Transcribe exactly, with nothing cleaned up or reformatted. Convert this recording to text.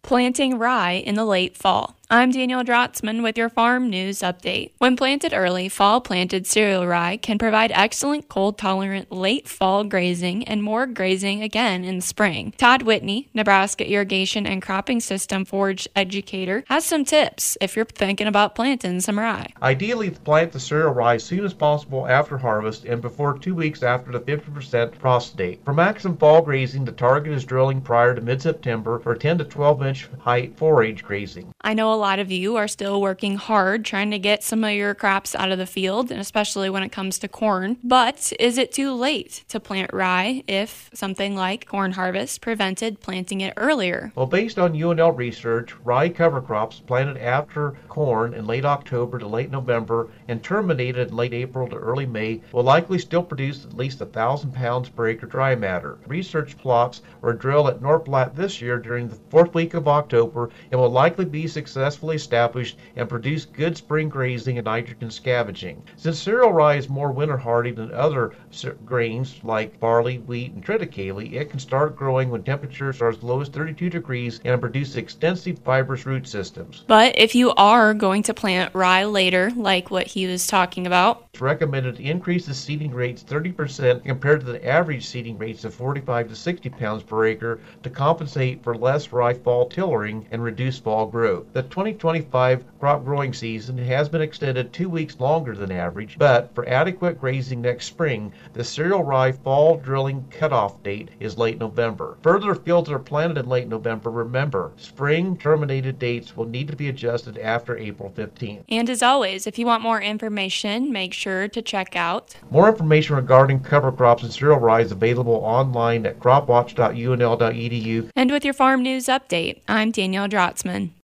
Planting rye in the late fall. I'm Danielle Drotzman with your Farm News Update. When planted early, fall-planted cereal rye can provide excellent cold-tolerant late fall grazing and more grazing again in the spring. Todd Whitney, Nebraska Irrigation and Cropping System Forage Educator, has some tips if you're thinking about planting some rye. Ideally, plant the cereal rye as soon as possible after harvest and before two weeks after the fifty percent frost date. For maximum fall grazing, the target is drilling prior to mid-September for ten to twelve inch height forage grazing. I know a lot of you are still working hard trying to get some of your crops out of the field, and especially when it comes to corn. But is it too late to plant rye if something like corn harvest prevented planting it earlier? Well, based on U N L research, rye cover crops planted after corn in late October to late November and terminated in late April to early May will likely still produce at least one thousand pounds per acre dry matter. Research plots were drilled at North Platte this year during the fourth week of October and will likely be successfully established and produce good spring grazing and nitrogen scavenging. Since cereal rye is more winter hardy than other grains like barley, wheat, and triticale, it can start growing when temperatures are as low as thirty-two degrees and produce extensive fibrous root systems. But if you are going to plant rye later, like what he was talking about, it's recommended to increase the seeding rates thirty percent compared to the average seeding rates of forty-five to sixty pounds per acre to compensate for less rye fall tillering and reduce fall growth. The twenty twenty-five crop growing season has been extended two weeks longer than average, but for adequate grazing next spring, the cereal rye fall drilling cutoff date is late November. Further fields that are planted in late November, remember, spring terminated dates will need to be adjusted after April fifteenth. And as always, if you want more information, make sure to check out more information regarding cover crops and cereal rye is available online at crop watch dot U N L dot E D U. And with your Farm News Update, I'm Danielle Drotzman.